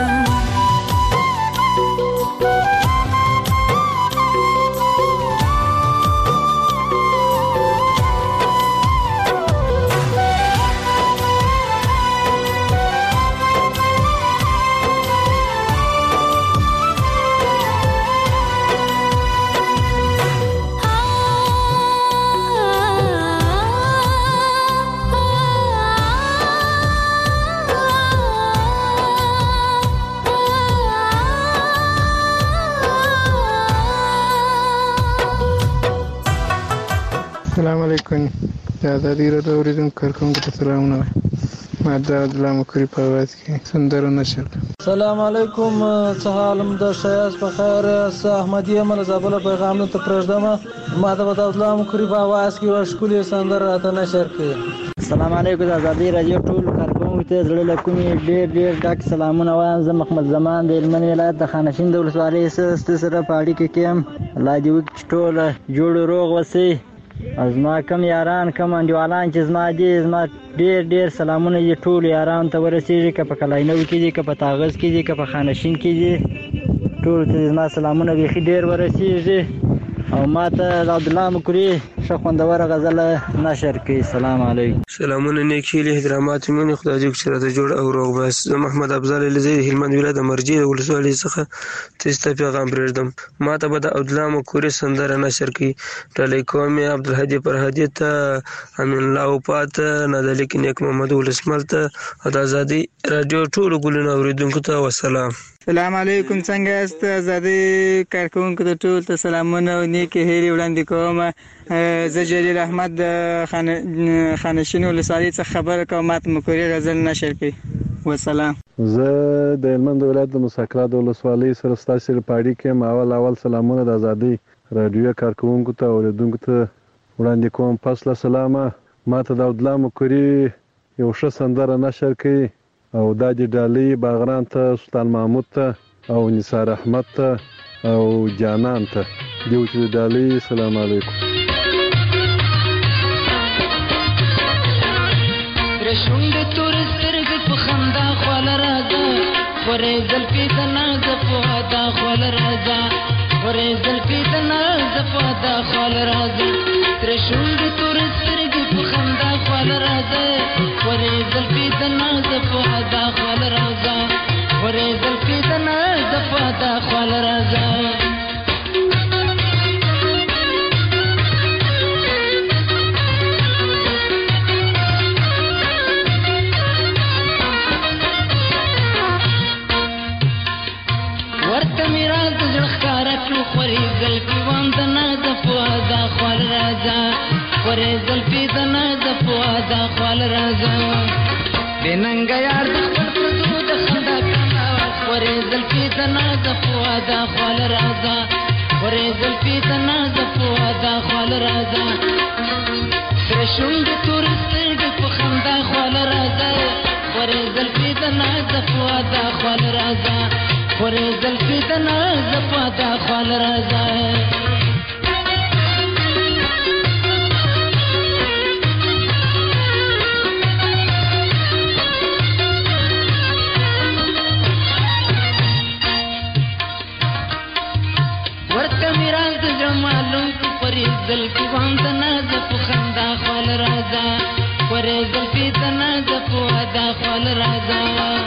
السلام علیکم د ازادي راډیو اوریدونکو کارکونکو ته سلامونه ما د عبدالله مکری په आवाज کې سندره نشر سلام علیکم څه حالم د شایاس په خیر سه احمدیه مل زابل پیغام ته پرځدم ما د عبدالله مکری په आवाज کې ورشکولې سندره ته نشر کړي السلام علیکم د ازادي راډیو ټول کارکونکو ته زړه له کومې ډېر ډېر ډاک سلامونه وایم زه محمد زمان د هلمند ولایت د خانشین د ولسوالۍ سره په اړیکه کې یم الله دې وکړي چې ټول جوړ روغ وسي زما کم یاران کم انډیوالان چې زما دي زما ډېر ډېر سلامونه دي ټول یاران ته ورسېږي که په کلاینو کې دي که په تاغز کې دي که په خانشین کې دي ټول ته زما سلامونه بیخي ډېر ورسېږي او ما ته د عبدالله مکري ښه خوندوره غزله نشر کړي سلام علیکم سلامونه نیک هیلې احترامات مینې خدای دې وکړي چې راته جوړ او روغ بس زه محمد افضل علیزی د هلمند ولایت د مرجې د ولسوالۍ څخه تاسو ته پیغام پرېږدم ما ته به د عبدالله مکري سندره نشر کړي ډالۍ کوم یې عبدالهادي فرهادي ته امین الله وفا ته نادلیک نیک محمد ولسمل ته او د ازادي راډیو ټولو ګلونو اورېدونکو ته وسلام سلام علیکم څنګه یاست ازادي کارکونکو ته ټول ته سلامونه او نیکې هیلې وړاندې کوم زه جلیل احمد د خانشین ولسوالۍ څخه خبره کوم ماته مکري غزل نشر کړي وسلام زه د هلمند ولایت د مساکرا د ولسوالۍ سره ستاسو لپاره پاړی کې اول اول سلامونه د ازادي راډیو کارکونکو ته اوریدونکو ته وړاندې کوم پس له سلامه ماته د عبدالله مکري یو ښه سندره نشر کړي او دا د ډالۍ باغران ته سلطان محمود ته او نثار احمد ته او جانان ته دیو چې ډالۍ سلام علیکم رشوند تور سترګ په خندا خول راځه ورې زلفې د ناز په ادا خول راځه ورې زلفې د ناز په ادا خول راځه رشوند تور سترګ په خندا خول راځه ورې زلفې د ناز په ادا خول راځه ورې زلفې د ناز په ادا خول راځه ورته میرا د زړه ښکارا کړو خوري زلفې وام د خورې زلفې د نازک واده خال راځه بېننګه یار د خپل پردو د خندا کړه خورې زلفې د نازک واده خال راځه خورې زلفې د نازک واده خال راځه سره شونډې تورې سترګې په خندا خال راځه خورې زلفې د نازک واده خال راځه خورې زلفې د نازک واده خال راځه ورته میراث د زړه معلوم کو پرې زلفې باند نازک په خندا خال راځه خورې زلفې د نازک واده خال راځه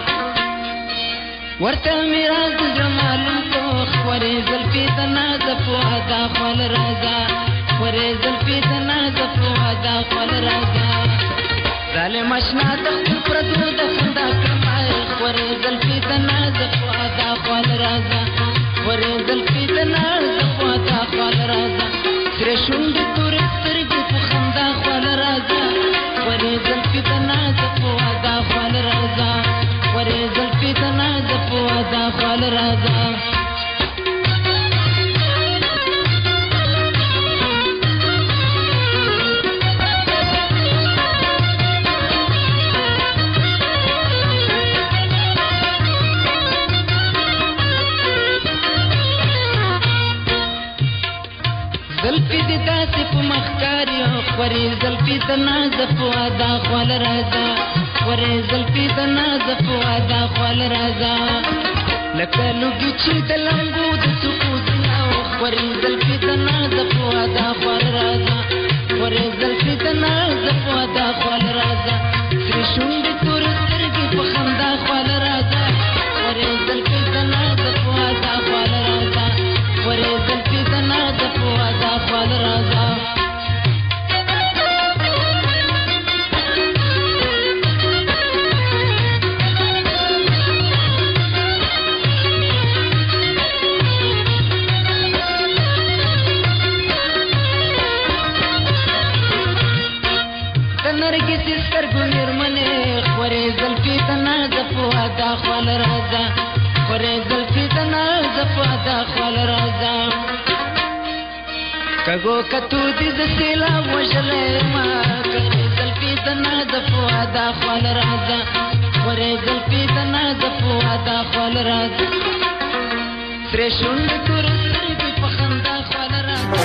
ورته میراث د زړه معلوم کو خورې زلفې د نازک واده خال راځه خورې زلفې د نازک واده خال راځه ظالم اشنا د خپل پردو د خندا کړه خورې زلفې د نازک واده خال راځه خورې زلفې د نازک واده خال راځه سره شونډې تورې سترګې په خندا خال راځه خورې زلفې د نازک واده خال راځه خورې زلفې د نازک واده خال راځه زلفې دې داسې په مخکاري خورې زلفې د نازک واده خال راځه خورې زلفې د نازک واده خال راځه لکه لوګي چې د لمبو د څوکو ځینه خورې زلفې د نازک واده خال راځه خورې زلفې د نازک واده خال راځه سرې شونډې تورې سترګې په خندا خال راځه خورې زلفې د نازک واده خال راځه خورې زلفې د نازک واده خال راځه نرګسي سترګو مېرمنې خورې زلفې د نازک واده خال راځه خورې زلفې د نازک واده خال راځه کګو کتو دې د سیلاب وژلې ما خورې زلفې د نازک واده خال راځه خورې زلفې د نازک واده خال راځه سرې شونډې تورې سترګې په خندا خال راځه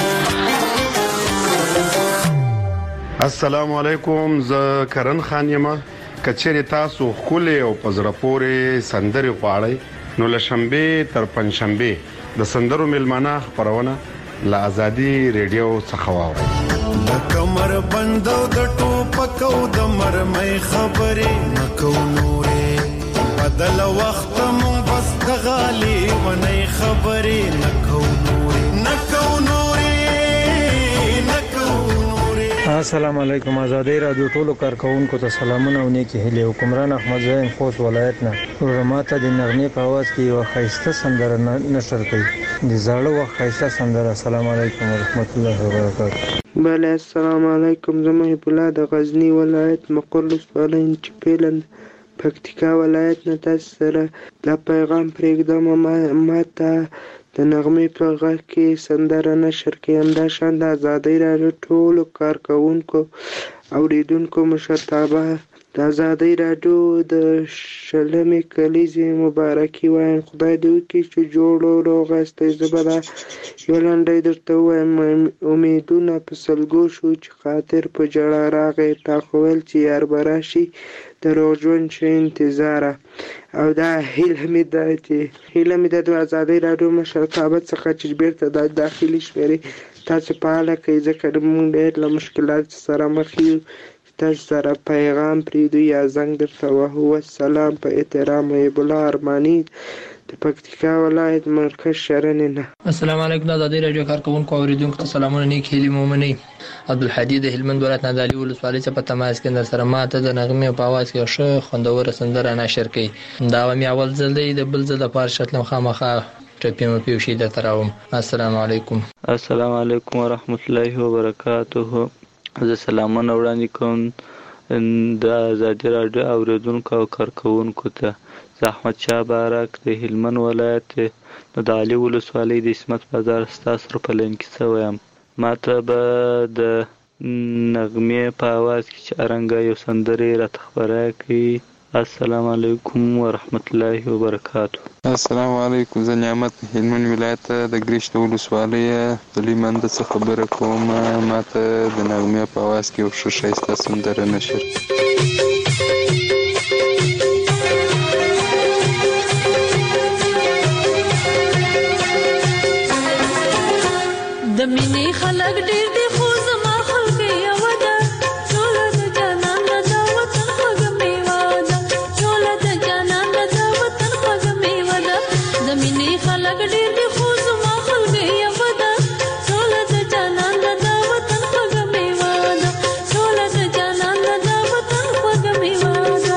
السلام علیکم زه کرن خان یم کچېری تاسو خولې او پزړه پورې سندري غواړئ نو لشنبه تر پنځشنبه د سندرو ملمانه خبرونه لا ازادي ریډیو څخه واورئ د کمر بندو د ټوپکو د مرمۍ خبرې نکو نورې بدل وخت مون بس د غالي ونې خبرې نکو نورې نکو نورې السلام علیکم آزادی رادیو ټولو کارکونکو ته سلامونه او نیکی هیله. حکمران احمد زین خوست ولایت نه ورماته د نغمه په आवाज کې یو خیسته سندره نشر کړي د زړه و خیسته سندره. السلام علیکم ورحمت الله وبرکاته. بله السلام علیکم. زما هیپولا د غزنی ولایت مقرلس ولایت چپیلند پکتیکا ولایت نه تاسو سره دا پیغام پرېږدم. ما ته د نغمې په غږ کې سندره نشر کې همداشان د ازادۍ راډیو ټولو کارکوونکو اوریدونکو مشرتابه د ازادۍ راډیو د شلمې کلیزې مبارکي وایم. خدای دې وکړي چې جوړ او روغ یاستئ. زه به دا یو لنډۍ درته ووایم. امیدونه په سلګو شو چې خاطر په ژړا راغی تا خو ویل چې یار به راشي د روغ ژوند شه انتظاره. او دا هیله مې ده چې هیله مې ده د ازادۍ راډیو مشرتابه څخه چې بیرته دا داخلي شمېرې تاسو فعاله کړئ ځکه موږ ډېر له مشکلاتو سره مخ یو. تاسو سره پیغام پرېږدو یا زنګ درته وهو. السلام په احترام محب الله ارماني د پکتیکا ولایت مرکز شرنې نه. السلام علیکم. د ازادۍ راډیو کارکوونکو اوریدونکو ته سلامونه نیک هیلې مو ومنئ. عبدالحدی د هلمند ولایت نادعلي ولسوالۍ څخه په تماس کې در سره ماته د نغمې په اواز کې ښه خوندوره سندره نشر کړي. دا مې اول ځل دی د بل ځل لپاره شتلم خامخا ټپې مې پیوشي درته راوړم. السلام علیکم. السلام علیکم ورحمت الله وبرکاته. زه سلامونه وړاندې کوم د ازادي راډیو اوریدونکو او کارکوونکو ته. زه احمد شاه بارک د هلمند ولایت د علي ولسوالۍ د عصمت بازار ستاسو سره په لین کې څه وایم. ما ته به د نغمې په اواز کې چې ارنګه یو سندرې راته خپره کړي. السلام علیکم ورحمت الله وبرکاتو. السلام علیکم. زه نعمت هلمند ولایت د ګریشت ولسوالۍ د لیمنده څخه خبره کوم. ما ته د نغمې په اواز کې یو ښه ښایسته سندره نشر. د مینې خلک ډېر دي خو زما خلک یوه ده. ټوله د جانان نه دا وطن خوږه میوه ده. ټوله د جانان نه دا وطن خوږه میوه ده. د مینې خلک ډېر دي خو زما خلک یوه ده. ټوله د جانان نه دا وطن خوږه میوه ده. ټوله د جانان نه دا وطن خوږه میوه ده.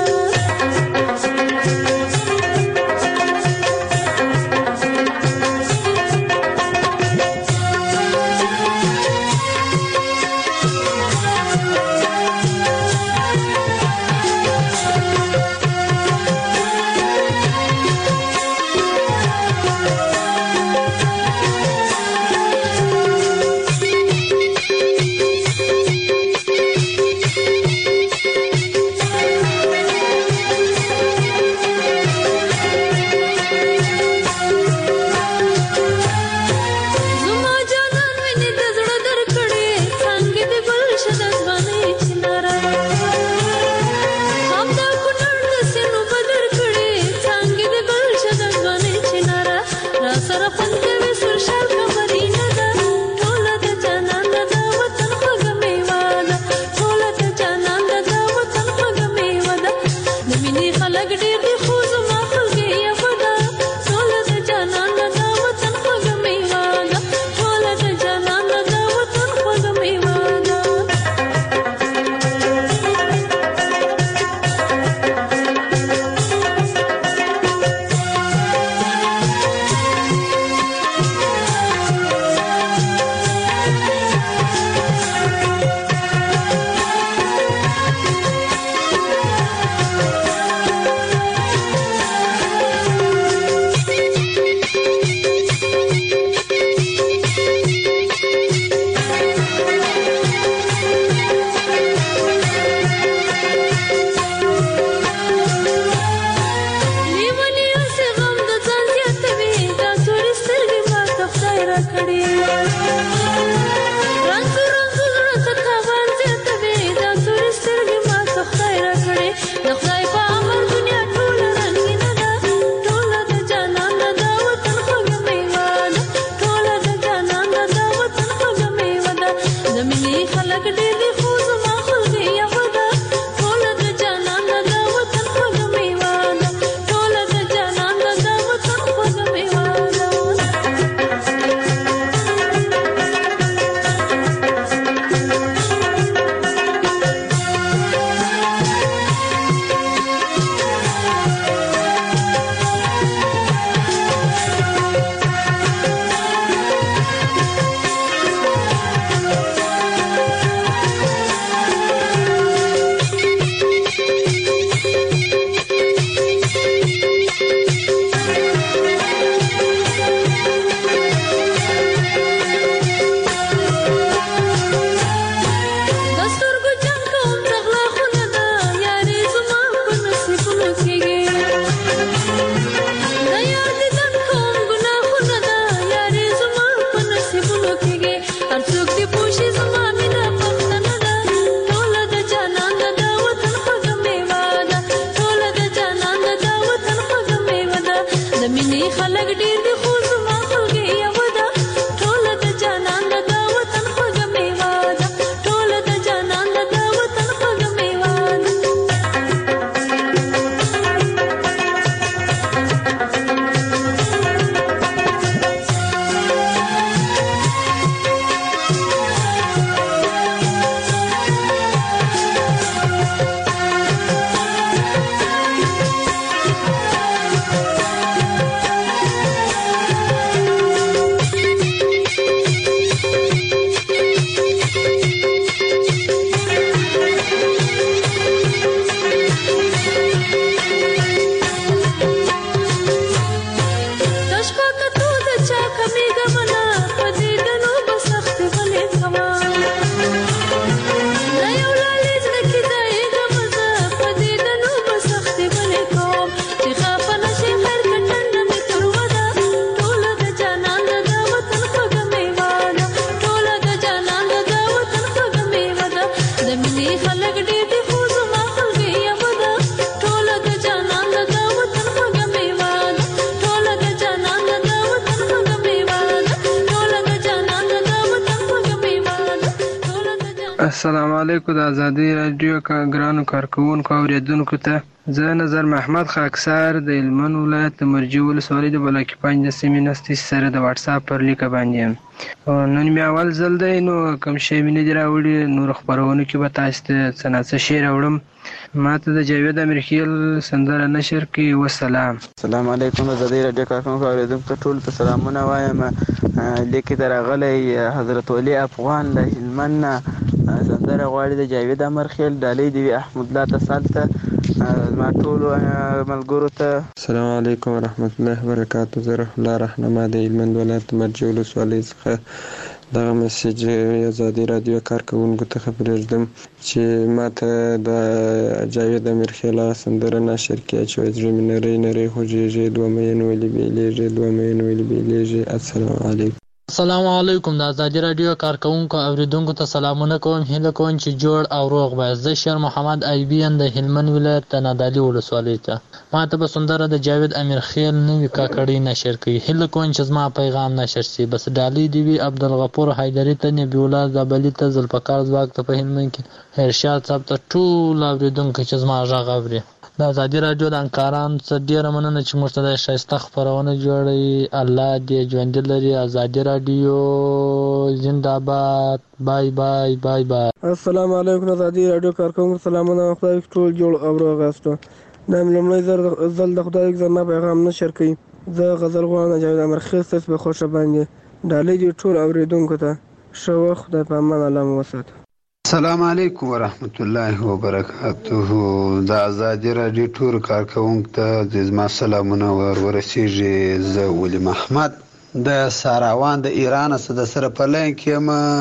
السلام علیکم د ازادي رادیو ګرانو کارکوونکو اوریدونکو ته زه نظر محمد خاکسار د هلمند ولایت د مرجې ولسوالۍ د بلاکي پنج د سیمې نستې سره د واټساپ پر لیکه باندې یم. نن مې اول ځل دی نو کوم شی مې نه دي راوړي، نورو خپرونو کې به تاسو ته څه نه څه شی راوړم. ما ته د جاوید امیرخیل سندره نشر کړي. والسلام. السلام علیکم ازادي رادیو کارکوونکو اوریدونکو ته ټولو ته سلامونه وایم. لیکې ته راغلی حضرت ولی افغان له هلمند نه سندره غواړي د جاوید امیرخیل ډالۍ دې وي احمد الله تصال ته زما ټولو ملګرو ته. السلام علیکم ورحمت الله وبرکاتو. زه رحم الله رهنما د هلمند ولایت مرجې ولسوالۍ څخه دغه میسج ازادي رادیو کارکوونکو ته پرېږدم چې ما ته د جاوید امیرخیل سندره نشر کړي چې وایي زړه مې نری نری خوږېږي، دوه مین ولې بېلېږي، دوه مین ولې بېلېږي. السلام علیکم. السلام علیکم. د ازادي رادیو کارکوونکو اوریدونکو ته سلامونه کوم. هیله کوم چې جوړ او روغ باید. زه شیر محمد ایبی یم د هلمند ولایت د نادعلي ولسوالۍ ته. ما ته به سندره د جاوید امیرخیل نوې کاکړۍ نشر کوي. هیله کوم چې زما پیغام نشر شي. بس ډالۍ دې وي عبدالغفور حیدري ته، نبی الله زابلي ته، ذوالفقار ځواک ته په هلمند کې، ارشاد صاحب ته، ټول اوریدونکو چې زما غږ اوري. د ازادي رادیو د همکارانو څخه ډېره مننه چې موږ ته د ښایسته خپرونه جوړوي. الله دې ژوندي لري. ازادي رادیو زنده‌باد. بای بای بای بای. السلام علیکم ازادي رادیو کارکوونکو سلامونه. خدای ټول جوړ او روغ یاست. دا مې لومړی ځل د خدای زما پیغام نشر کوي. زه غزل غواړم جاوید امیرخیل ستاسو په خوښه باندې ډالۍ دې ټول اوریدونکو ته. ښه وخت. خدای په امان الله مو وساتي. السلام علیکم ورحمت الله وبرکاته. د ازادي رادیو ټول کارکوونکو ته زما سلامونه ور ورسیږي. زه ولی محمد د ساراوان د ایران سره د سره په لین کې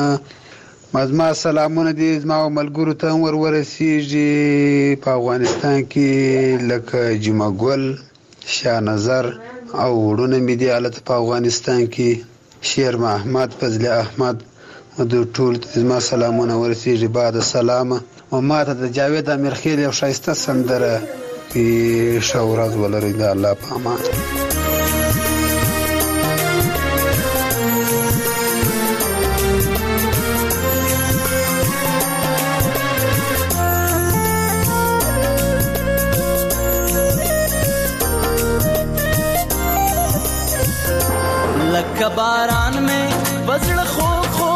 م زما سلامونه دي زما ملګرو ته ور ورسیږي په افغانستان کې لکه جمعه ګل، شاه نظر او وړونه مې دي الته په افغانستان کې، شیر محمد، فضل احمد د ټول زما سلامونه ورسیږي. بعد سلامه او ما ته د جاوید امیرخیل یو ښایسته سندره ښه ورځ ولرئ. د الله په امان. لکه باران میں بزړه خو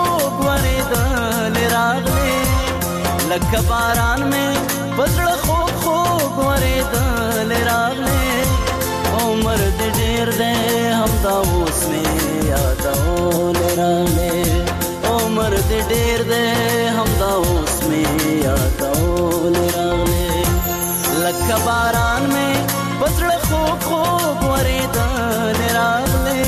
لکه باران مې پزړه خوږ خوږ ورېدل راغلی. عمر دې ډېر دی همدا اوس مې یادول راغلی. عمر دې ډېر دی همدا اوس مې یادول راغلی. لکه باران مې پزړه خوږ خوږ ورېدل راغلی.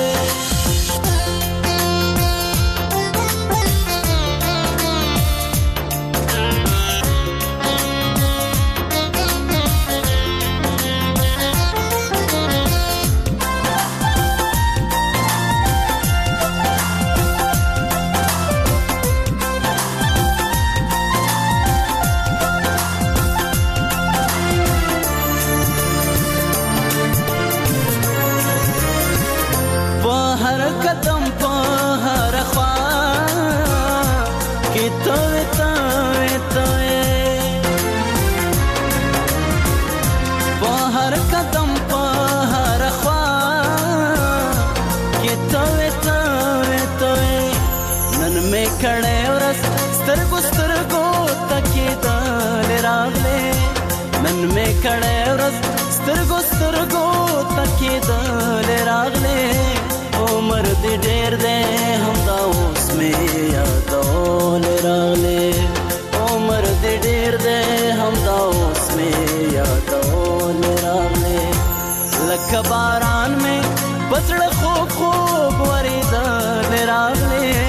کړه ورځ سترګو سترګو تکیدل راغله. عمر دې ډېر دی همدا اوس مې یادول راغله. عمر دې ډېر دی همدا اوس مې یادول راغله. لکه باران مې پزړه خوږ خوږ ورېدل راغله.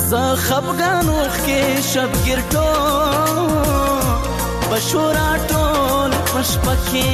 زه خفګان وخکې شبګیر ټول بشورا ټول پشپکې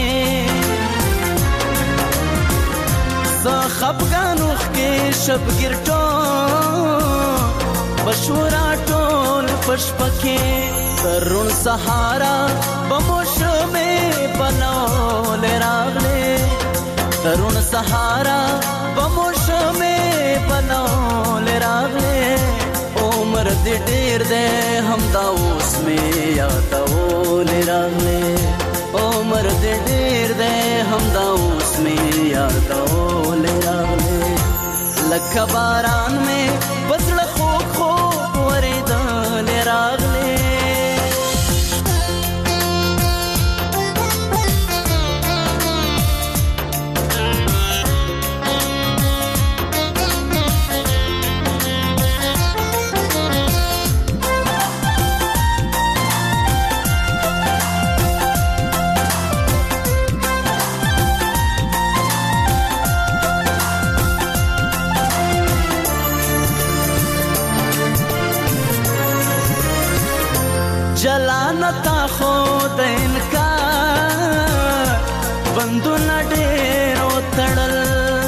زه خفګان وخکې شبګیر ټول بشورا ټول پشپکې ترون سهارا بموشمې بنول راغلې ترون سهارا بموشمې بنول راغلې عمر دې ډېر دې همدا اوس مې یادول راغلې عمر دې ډېر دې همدا اوس مې یادول راغلې لکه باران مې بزړه خوږ خوږ ورېدل راغلې جلانتا خود انکار بندونه ډېر وتړل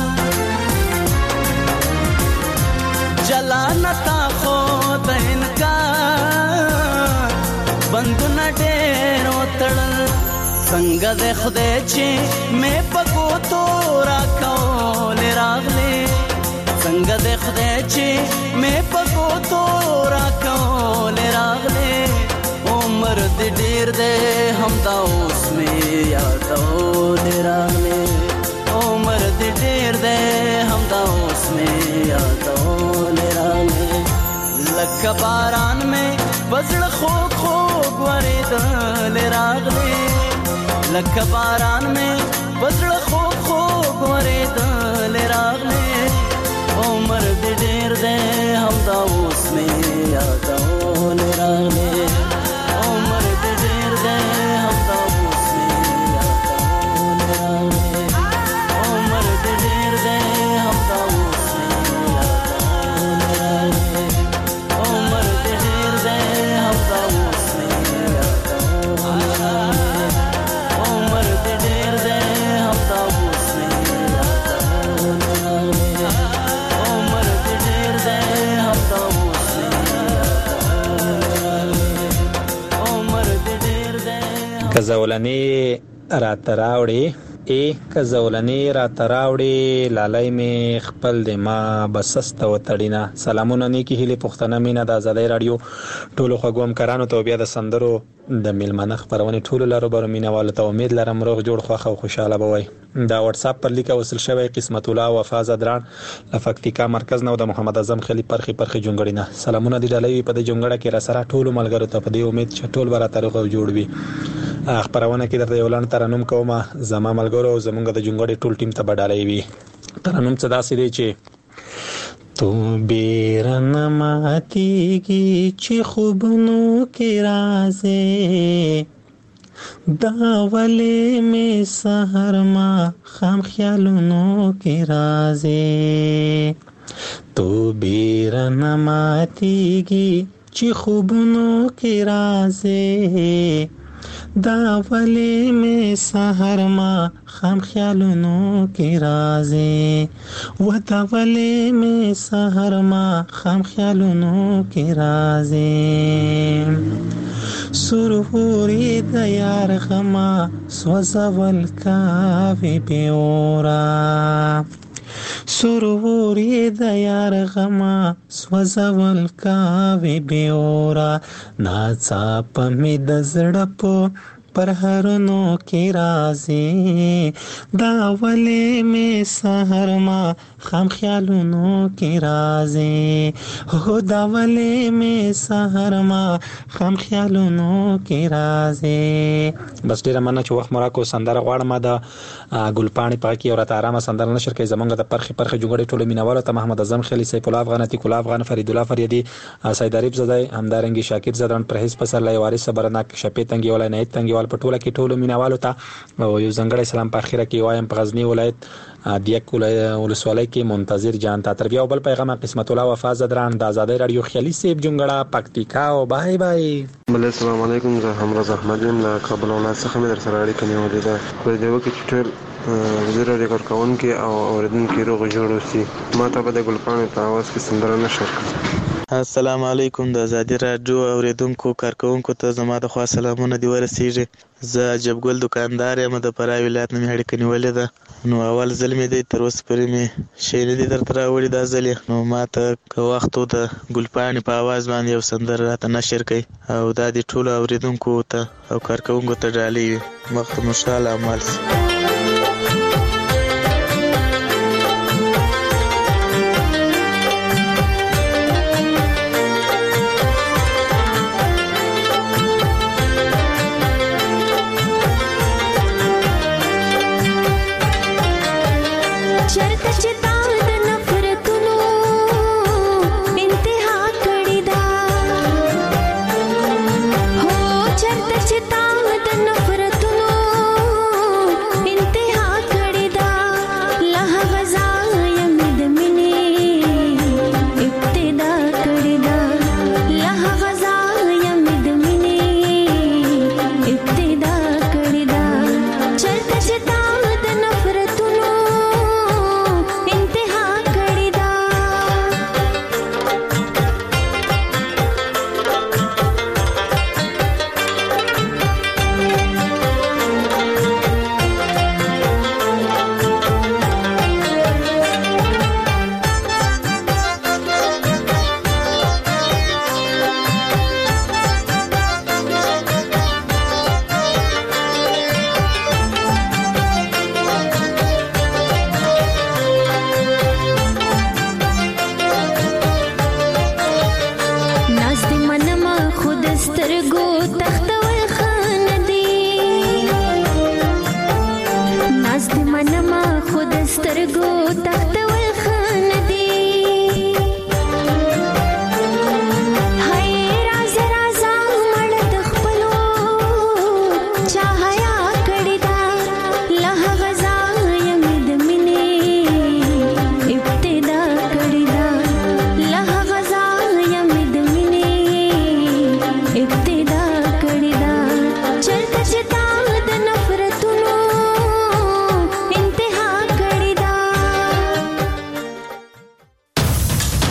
جلانتا خود انکار بندونه ډېر وتړل څنګه د خدای چې مې په ګوتو راکول راغلې څنګه د خدای چې مې په ګوتو راکول راغلې عمر دې ډېر دې همدا اوس مې یادول راغلې عمر دې ډېر دې همدا اوس مې یادول راغلې لکه باران مې بزړه خوږ خوږ ورېدل راغلې لکه باران مې بزړه خوږ خوږ ورېدل راغلې عمر دې ډېر دې همدا اوس مې یادول راغلې عمر دې ډېر دې همدا اوس مې یادول راغلې عمر دې ډېر دې همدا اوس مې یادول راغلې عمر دې ډېر دې همدا اوس مې یادول راغلې عمر دې ډېر دې همدا اوس مې یادول راغلې عمر دې ډېر دې همدا اوس مې که زولنې راته راوړې ای که زولنې راته راوړې لالی مې خپل د ما بسسته وتړینه سلامونه نیکې هیلې پښتنه مینه د ازادۍ راډیو ټولو خوږو همکارانو ته بیا د سندرو د میلمانه خپرونې ټولو لارو برو مینهوالو ته امید لرم روغ جوړ خوښ او خوشحاله به وئ دا واتساپ پر لیکه وصل شوی قسمت الله وفا زدران له فکتیکا مرکز نه او د محمد اعظم خلی پرخي پرخي جونګړی نه سلامونه دي ډالۍ په دې جونګړه کې را سره ټولو ملګرو ته په دې امید چې ټول به راته روغ او جوړ وي خپرونه کې درته یو لاند ترنم کوم زما ملګرو زمونږ د جونګړې ټول ټیم ته به ډالۍ وي ترنم څه داسې دی چې تو بیرن ماتیږي چې خوبونو کې رازې دا ولې مې سحر ما خام خیالونو کې رازې تو بیرن ماتیږي چې خوبونو کې رازې دا ولې مې سحر ما خام خیالونو کې رازې و دا ولې مې سحر ما خام خیالونو کې رازې سروري د یار غما سوزول کاوي بیورا سروري د یار غما سوزول کاوي بیورا ناڅاپ مې د زړه په پر هرونو کې رازي دا ولې مې سحر ما خام خیالونو کې رازي هو دا ولې مې سحر ما خام خیالونو کې رازي بس ډیره مننه چې وخت مراکو سندره غواړم دا ګلپاڼي پاکي او راته آرامه سندره نشر کوي زمونږ د پرخي پرخي جوړې ټوله مینوالو ته محمد اعظم خلی سیف الله افغان عتیق الله افغان فرید الله فریدی سید عریب زدای همدارنګي شاکر زدان پرهیز پسرلی وارث صبرناک شپې تنګي ولای نه تنګي ول پټوله کې ټولو مینوالو ته او یو ځنګړی سلام په اخیره کې وایم په غزنی ولایت دیک ولسوالۍ کې منتظر جان تا تر بیا بل پیغام قسمت الله وفا زدران د آزادۍ رادیو خیالي سیب جونګړه پکتیکا او بای بای. بل السلام علیکم، زه همراز احمد یم له کابل ولایت څخه مې در سره اړیکه نیولې ده. په دې وخت کې ټول وزیر د کارکونکو او اوریدونکو روغ جوړ اوسي. ما ته به د ګلپاڼې په आवाज کې سندره نشم. السلام علیکم د آزادي رادیو اوریدونکو کارکونکو ته زما د خوا سلامونه دی ورسیږي. زه جبګل دکاندار یم د فراه ولایت نه مې اړیکه نیولې ده. نو اول ځل مې دی تر اوسه پورې مې شی نه دي درته راوړي دا ځل یې. نو ما ته که وخت و د ګلپاڼې په आवाज باندې یو سندره راته نشر کړئ او دا د ټولو اوریدونکو ته او کارکونکو ته ډالۍ وي. وخت مو ښه، الله مال شي.